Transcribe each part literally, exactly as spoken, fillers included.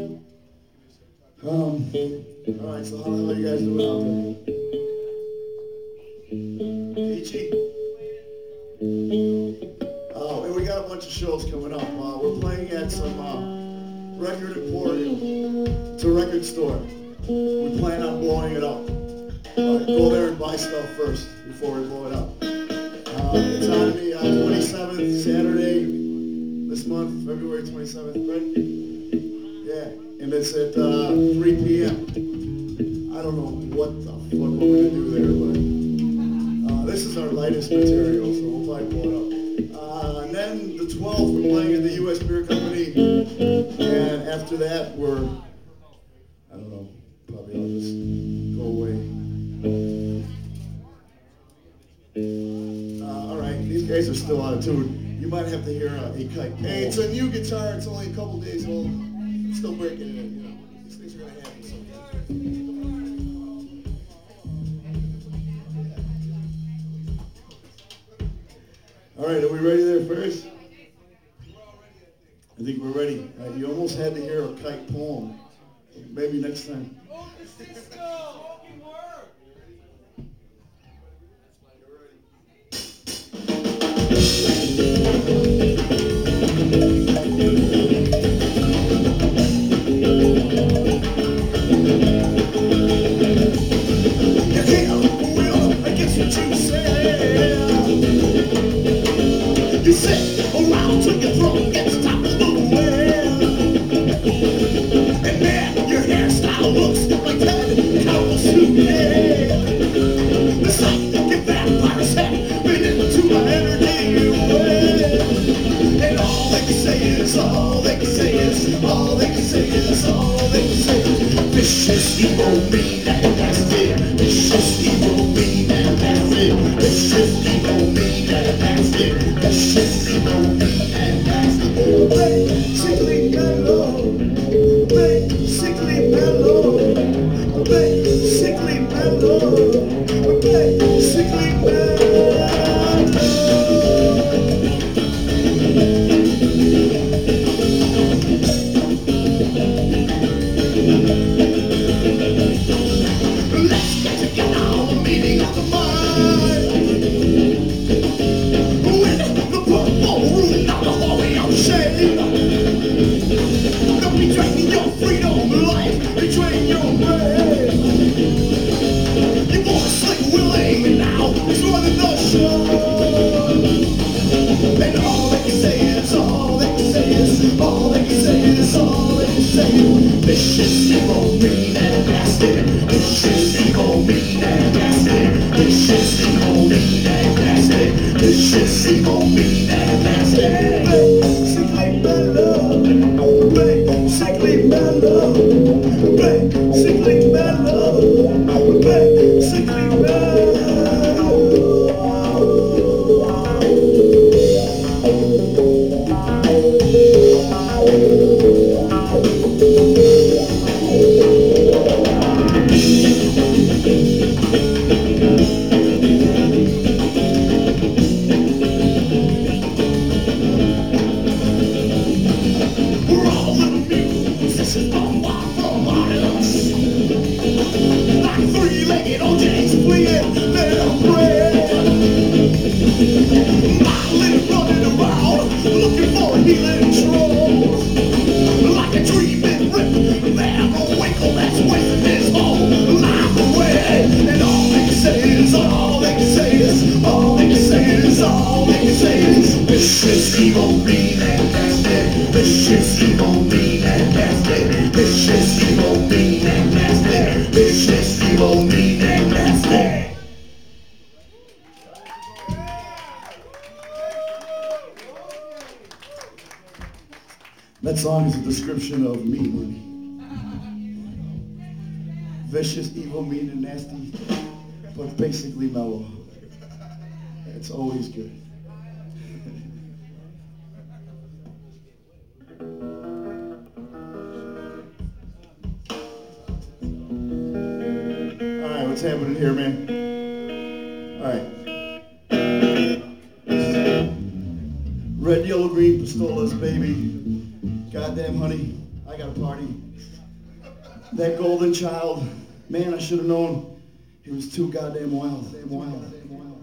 Um, all right, so how, how you guys doing out there? Peachy? Oh, and we got a bunch of shows coming up. Uh, we're playing at some uh, record emporium. It's a record store. We plan on blowing it up. Uh, go there and buy stuff first before we blow it up. Uh, it's on the uh, twenty-seventh, Saturday, this month, February twenty-seventh, right? Yeah, and it's at uh, three p.m. I don't know what the fuck we're going to do there, but uh, this is our lightest material, so we'll probably blow it up. Uh, and then the twelfth, we're playing at the U S Beer Company, and after that, we're, I don't know, probably I'll just go away. Uh, all right, these guys are still out of tune. You might have to hear a, a kite. Hey, it's a new guitar. It's only a couple days old. I'm still breaking it in, you know. These things are going to happen sometimes. All right, are we ready there first? I think we're ready. Uh, you almost had to hear a kite poem. Maybe next time. You sit around till your throat gets toppled away, and then your hairstyle looks like Ted Kawasu. The sight your vampire's head been into my energy way, and all they can say is, all they can say is, all they can say is, all they can say is, vicious, evil, mean, and nasty. Vicious, evil, mean, and nasty. Vicious, evil, mean, and nasty. Vicious, evil, mean, and nasty. Basically mellow, basically mellow, basically mellow, basically mellow. Let's get together on the meeting of the mind. With the purple room, not the hallway of shame. Don't be draining your freedom, life, betraying your brain. You want to slick willing, and now it's running the show. And all they can say is, all they can say is, all they can say is, all they can say is, vicious, evil, mean, and nasty. Vicious, evil, mean, and nasty. Vicious, evil, mean, and nasty. Vicious, evil, mean, and nasty. Basically mellow, basically mellow, basically mellow, basically mellow. We're all little musicians, bomb bomb from audience. Like three-legged O Js fleeing their prey. Modeling, running around, looking for healing trolls. Like a dreaming rip, never winkle that's wasting his whole life away. And all they can say is, all they can say is, all they can say is, all they can say is, vicious, evil, mean, and nasty. Vicious, evil, mean, and nasty. Vicious, evil, mean, and nasty. Vicious, evil, mean, and nasty. That song is a description of me, maybe. Vicious, evil, mean, and nasty, but basically mellow. It's always good. All right, what's happening here, man? All right. Red, yellow, green pistolas, baby. Goddamn, honey, I I got a party. That golden child, man, I should have known. He was too goddamn wild. Damn wild. Damn wild.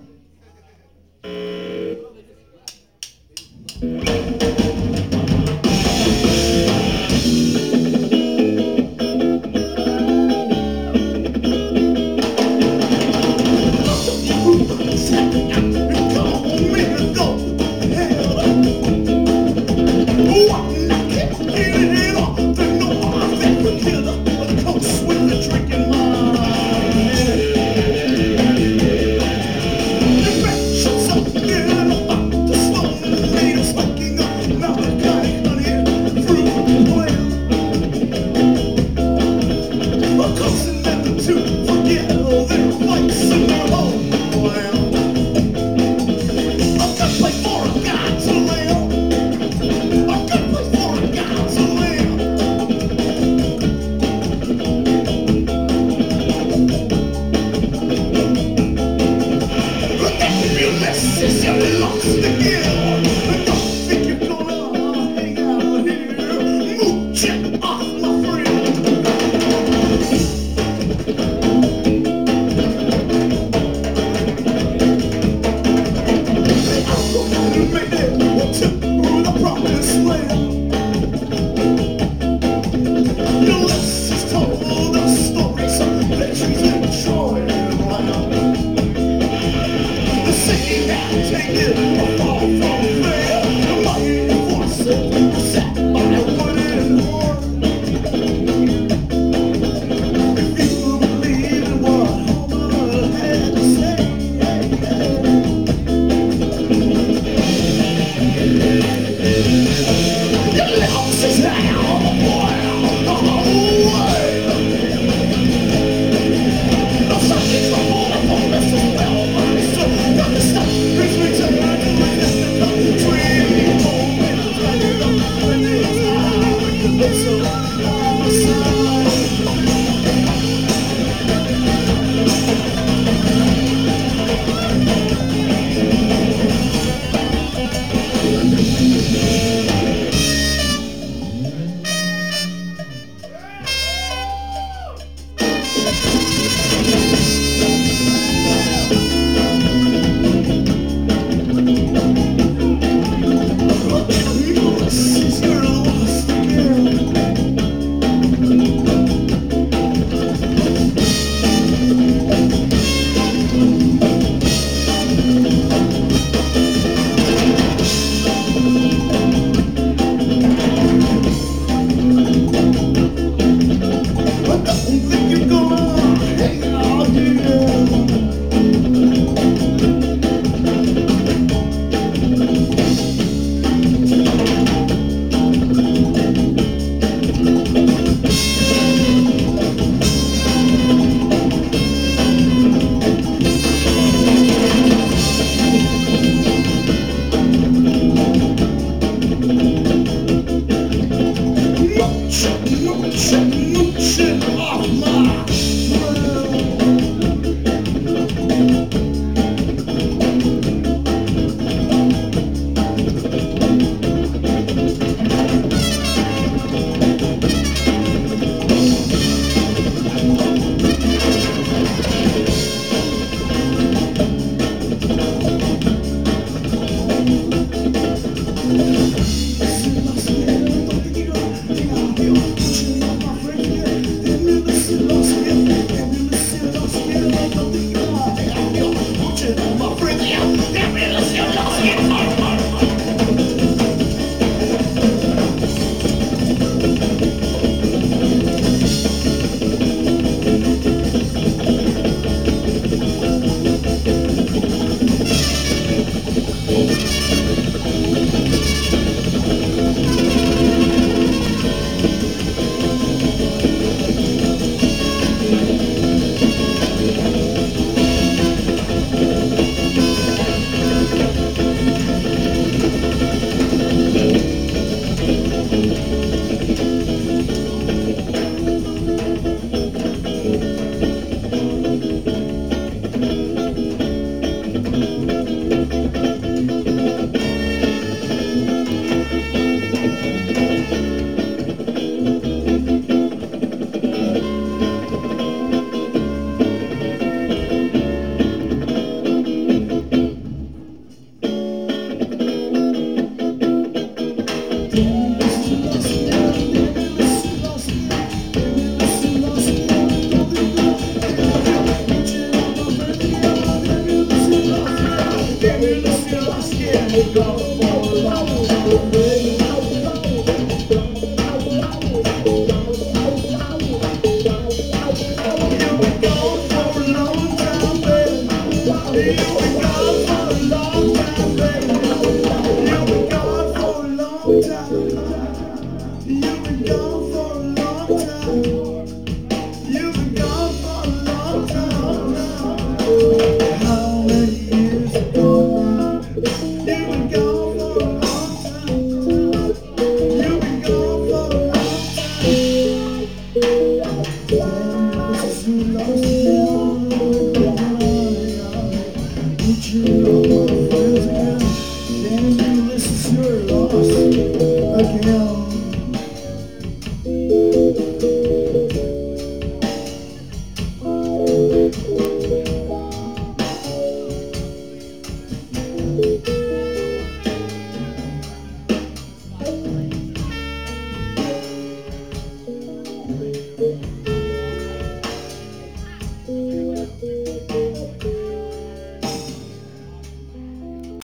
my friends again. Can you listen to your loss again?